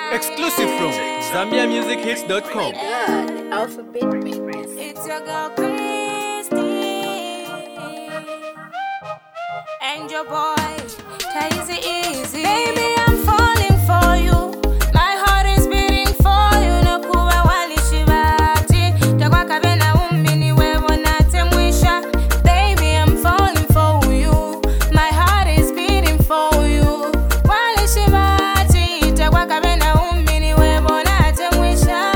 Exclusive from ZambiaMusicHits.com. God, alphabet mix. It's your girl Christy and your boy Taisy Easy. Baby, I'm falling for you. My heart is beating for you. No kuwa wali shibati. Takwa kabena umbini wewo nate mwisha. Baby, I'm falling for you. My heart is beating for you. Wali shibati. Takwa kabena umbini wewo nate mwisha.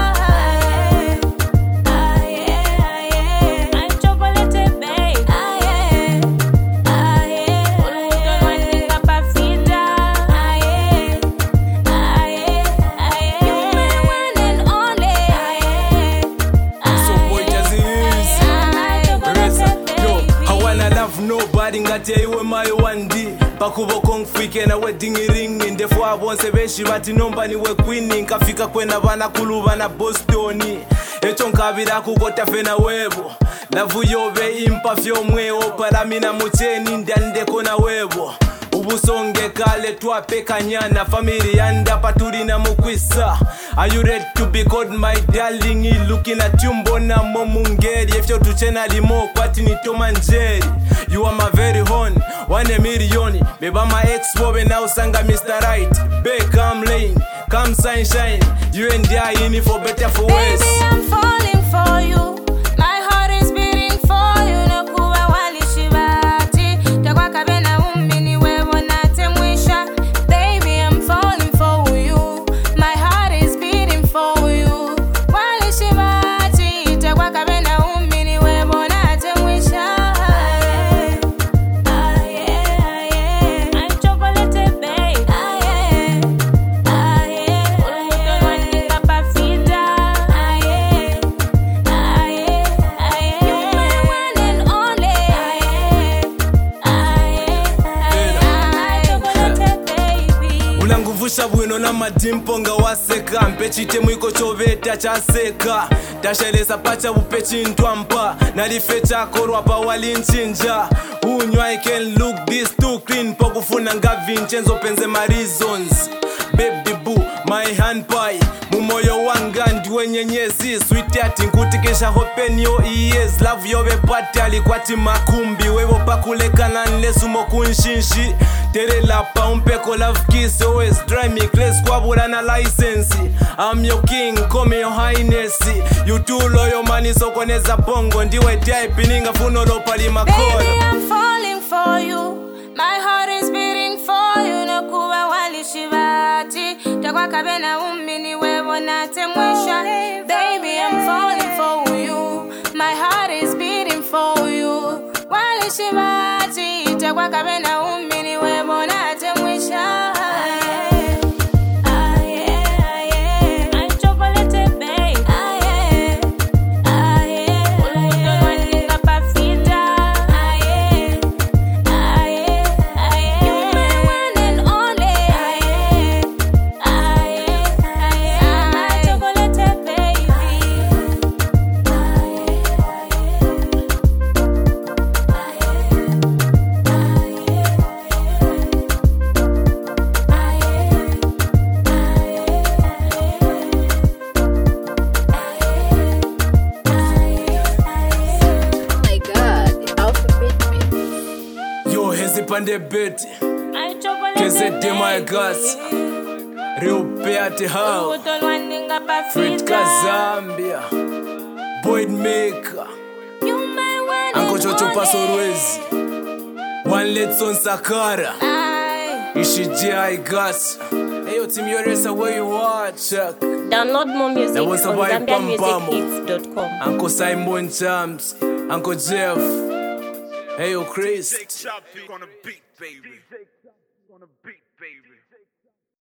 Nobody ngati iwe mayo wandi pakuboko ngifike na wedding ring ndefo abonse beshi bati nomba niwe queen nkafika kwena bana kuluba na Boston eto nkabira kugota fena webo lavu yobe impa fyomwewo para mina mucheni ndandeko na webo ubusonge kale twapeka nyana family yanda paturi na mukwisa. Are you ready to be called my darling? Looking at you mbona momungeri efyo tuchena limo kwati ni tomanjeri. You are my very own 1 million. Beba my ex bobe now sanga Mr. Right. Babe come lane, come sunshine. You and I in it for better for worse. Baby, I'm falling for you. My heart is beating for you. No kuwa wali shibati. Takwa kabena umbini wewo nate mwisha. Baby, I'm falling for you. My heart is beating for you. Wali shibati. Takwa kabena umbini wewo nate mwisha. Ulanguvusha bwino na madimpo nga waseka mpechite mwiko choveta chaseka tashelesa pacha bupechi ntwampa nalifecha korwa pa walinchinja unywa I can look this too clean pokufuna nga Vincenzo penze ma reasons baby boo my hand pie mumoyo wanga ndiwe nyenyezi sweet ati nkutikesha open your ears love yobe pati alikwati makumbi wewo pakulekana nlesumo kunshinshi tere lapa umpeko love kiss always drive me crazy kwabula na license. I'm your king call me your highness. You too loyal money sokoneza bongo ndiwe type ninga funo lopali makolo. Baby, I'm falling for you. My heart is beating for you. No kuwa wali shibati. Takwa kabena umbini wewo nate mwisha. Baby, I'm falling for you. My heart is beating for you. Wali shibati. Takwa kabena umbini wewo nate mwisha. Pande beti Kezete my gas Reupeate how Fred Kazambia Boyd Maker Anko Chocho Pasorwezi One Letson Sakara Ishiji I gas Hey yo team Yoresa where you are check Download more music That on was a vibe ZambiaMusicHits.com. Uncle Simon Chams Uncle Jeff Hey yo Chris Take Chop on a beat, baby.